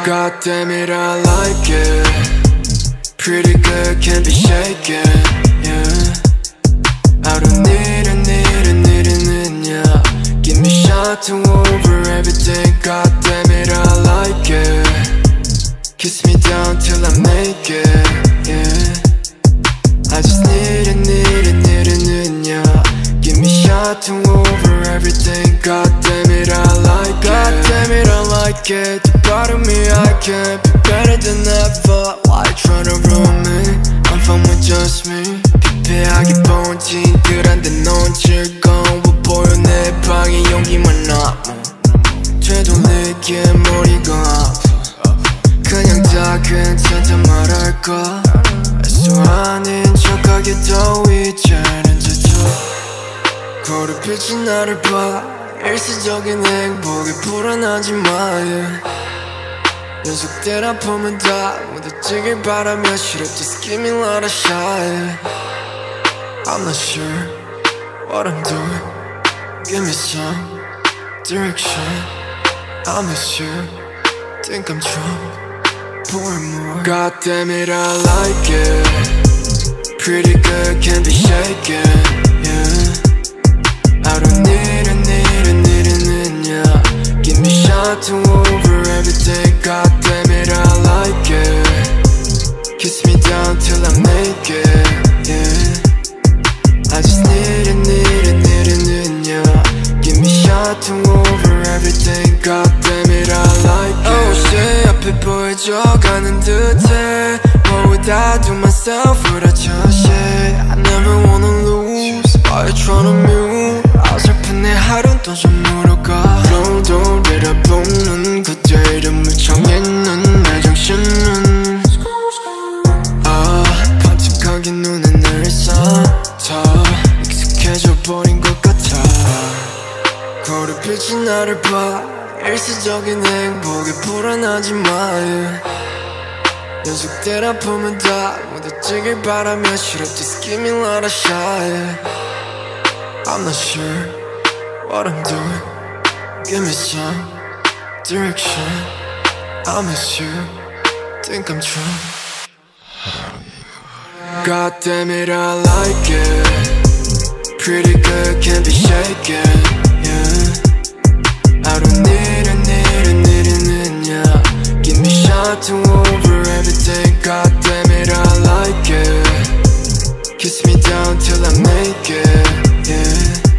God damn it, I like it. Pretty good, can't be shaken, yeah. I don't need it, yeah. Give me shot to over everything. God damn it, I like it. Kiss me down till I'm naked, yeah. I just need it, yeah. Give me shot to over everything. God damn it, I like it. God damn it, I like it. The part of me I can't be better than ever. Why you tryna ruin me? I'm fine with just me. 피폐하게 본 친구란데 넌 즐거워 보여. 내 방에 용기만 남아. 되돌리기에 머리가 아파. 그냥 다 괜찮다 말할까. 애써 아닌 척하게 더 이제는 지쳐. 거울에 비친 나를 봐. 일시적인 행복에 불안하지 마, yeah. 연속된 아픔은 다 묻어지길 바라며 Should have just give me a lot of shot, yeah. I'm not sure what I'm doing. Give me some direction. I miss you. Think I'm drunk. Pour more. God damn it, I like it. Pretty good, can't be shaken, yeah. I don't need it, yeah. Give me shot to over everything. God damn it, I like it. Kiss me down till I'm naked, yeah. I just need it, yeah. Give me shot to over everything. God damn it, I like it. Oh shit, 앞에 보여져가는 듯해. What would I do myself without your shit? I never wanna lose. Why you tryna mute? 어설픈 내 하루는 또 좀 물어가. 너도 내려보는 그때 이름을 정했는 내 정신은 반짝하게 눈에 늘 쌓여 익숙해져 버린 것 같아. 거울에 비친 나를 봐. 일시적인 행복에 불안하지 마, yeah. 연속된 아픔은 다 묻어지길 바라며 Should have just give me a lot of shot, yeah. I'm not sure what I'm doing. Give me some direction. I miss you. Think I'm drunk. God damn it, I like it. Pretty good, can't be shaken, yeah. I don't need it, yeah. Give me shot to over everything. God damn it, I like it. Kiss me down till I'm naked, yeah.